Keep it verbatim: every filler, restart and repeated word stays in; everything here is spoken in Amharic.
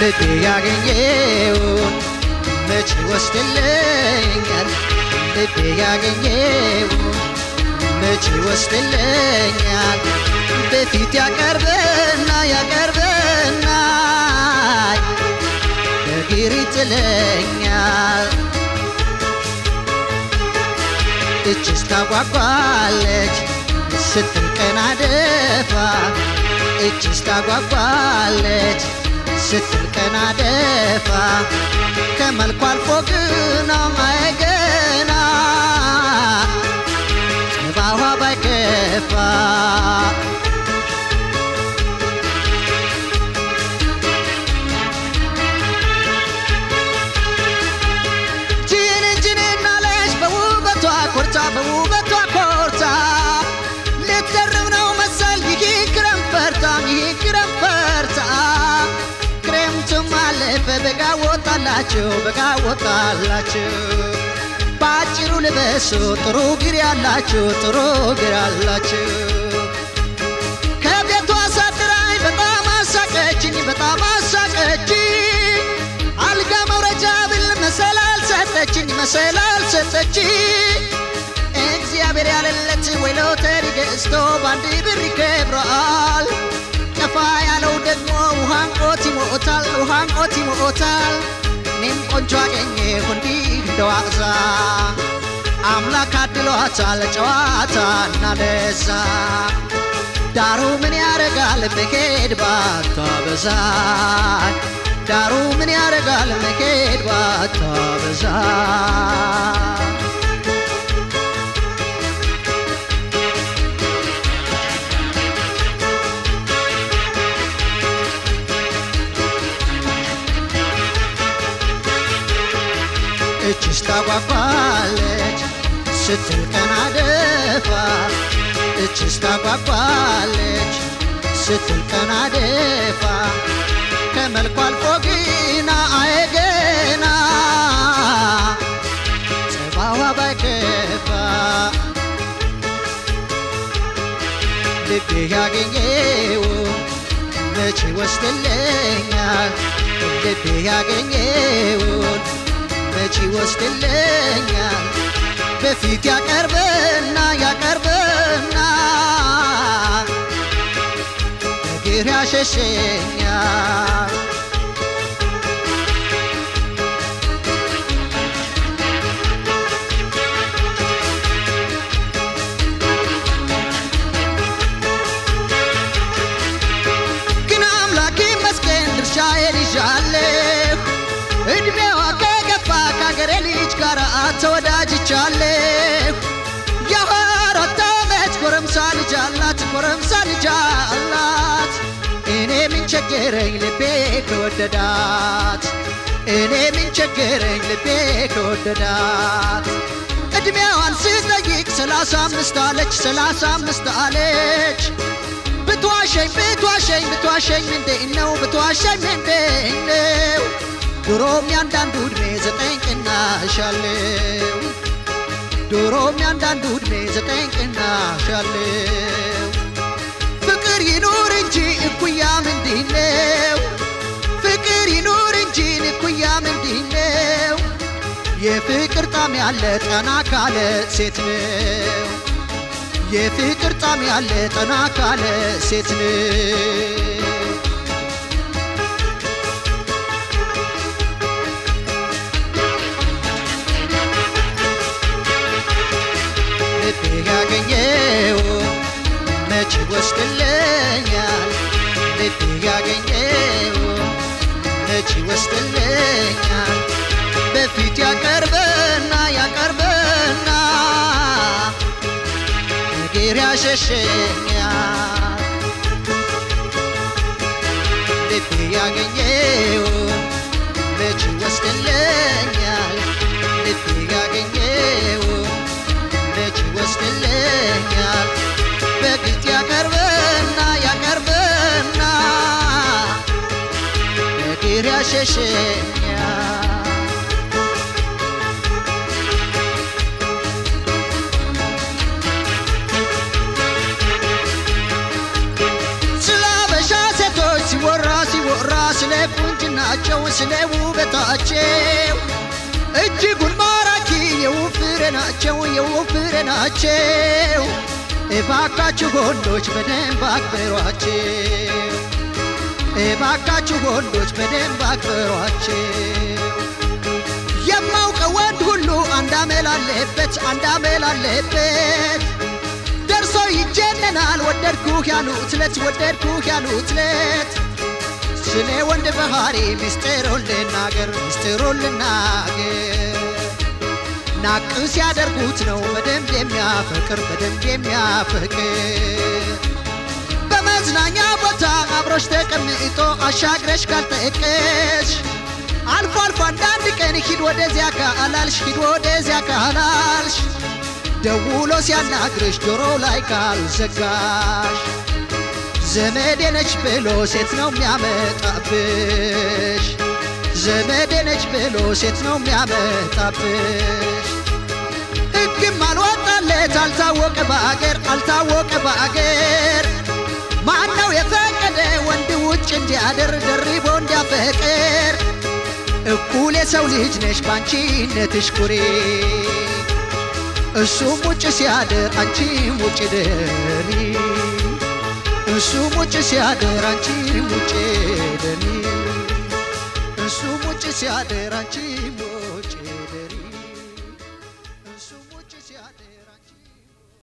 ልቤ ያገኘውን መች ይወስድልኛል ልቤ ያገኘውን መች ይወስድልኛል በፊት ያቀርብና ያቀርብና በእግር ይጥለኛል እጅስ ታጓጓለች ስትል ቀና ደፋ እጅስ ታጓጓለች ስትል ቀና ደፋ ከመልኳ አልፎ ግና አይገና ጸባዋ ባይከፋ በውበቷ ኮርታ ልትደርብ ነው መሰል ይህ ክረም ፈርታ ይህ ክረም ፈርታ ክረምቱም አለፈ በጋ ወጣላችሁ በጋ ወጣላችሁ ባጭሩ ልበሱ ጥሩ እግር ያላችሁ ጥሩ እግር ያላችሁ ከቤቷ ሳድራኝ በጣም አሳቀችኝ በጣም አሳቀችኝ አልጋ መውረጃ ብል መሰላል ሰጠችኝ መሰላል ሰጠችኝ እግዚአብሔር ያለለት ወይ ሎተሪ ገዝቶ ባንድ ብር ይከብራል ጠፋ ያለው ደግሞ ውሃን ቆት ይሞታል ውሃን ቆት ይሞታል እኔም ቆንጆ አገኘሁ እንዲህ እንደዋዛ አምላክ አድሏታል ጨዋታና ደዛ ዳሩ ምን ያረጋል መሄድ ባታበዛ ዳሩ ምን ያረጋል መሄድ ባታበዛ እጅስ ታጓጓለች ስትል ቀና ደፋ እጅስ ታጓጓለች ስትል ቀና ደፋ ከመልኳ አልፎ ግና አይገና ጸባዋ ባይከፋ ልቤ ያገኘውን መች ይወስድልኛል ልቤ ያገኘውን መች ይወስድልኛል በፊት ያቀርብና ያቀርብና እግር ያሸሸኛል ግን አምላክ ይመስገን ድርሻዬን ይዣለሁ እድሜዋ ከአገሬ ልጅ ጋር ተወዳጅቻለሁ የአራት ዓመት ጎረምሳ ልጅ አላት ጎረምሳ ልጅ አላት እኔ ምን ቸገረኝ ልቤ ከወደዳት እኔ ምን ቸገረኝ ልቤ ከወደዳት እድሜዋን ስጠይቅ ሰላሳ አምስት አለች ሰላሳ አምስት አለች ብትዋሸኝ ብትዋሸኝ ብትዋሸኝ ምንድነው ብትዋሸኝ ምንድነው ዶሮም ያንዳንዱ ዕድሜ ዘጠኝ ቅናሽ አለው ዶሮም ያንዳንዱ ዕድሜ ዘጠኝ ቅናሽ አለው ፍቅር ይኑር እንጂ እኩያ ምንድነው ፍቅር ይኑር እንጂ እኩያ ምንድነው የፍቅር ጣም ያለ ጠና ካለ ሴት ነው የፍቅር ጣም ያለ ጠና ካለ ሴት ነው ልቤ ያገኘውን መች ይወስድልኛል ልቤ ያገኘውን መች ይወስድልኛል በፊት ያቀርብና ያቀርብና እግር ያሸሸኛል ልቤ ያገኘውን መች ይወስድልኛል ልቤ ያገኘውን መች ይወስድልኛል በፊት ያቀርብና ያቀርብና እግር ያሸሸኛል ናቸው ስለ ውበታቸው እጅጉን ማራኪ የውፍሬ ናቸው የውፍሬ ናቸው እባካችሁ ወንዶች በደንብ አክብሯቸው እባካችሁ ወንዶች በደንብ አክብሯቸው የማውቀው ወንድ ሁሉ አንድ አመል አለበት አንድ አመል አለበት ደርሶ ይጀነናል ወደድኩህ ያሉት ለት ወደድኩህ ያሉት ለት ስለ ወንድ ባህሪ ሚስጥሩን ልናገር ሚስጥሩን ልናገር ናቅ ሲያደርጉት ነው በደንብ የሚያፈቅር በደንብ የሚያፈቅር በመዝናኛ ቦታ አብሮሽ ተቀምጦ አሻግረሽ ካልጠቀሽ አልፎ አልፎ አንዳንድ ቀን ሂድ ወደዚያ ካላልሽ ሂድ ወደዚያ ካላልሽ ደውሎ ሲያናግርሽ ጆሮ ላይ ካልዘጋሽ ዘመዴ ነች ብሎ ሴት ነው የሚያመጣብሽ ዘመዴ ነች ብሎ ሴት ነው የሚያመጣብሽ ሕግም አልወጣለት አልታወቀ በአገር አልታወቀ በአገር ማነው የፈቀደ ወንድ ውጭ እንዲያድር ደርቦ እንዲያፈቅር እኩል የሰው ልጅ ነሽ ባንቺነትሽ ኩሪ እሱም ውጭ ሲያድር አንቺም ውጭ ደሪ እሱም ውጭ ሲያድር አንቺም ውጭ ደሪ እሱም ውጭ ሲያድር አንቺም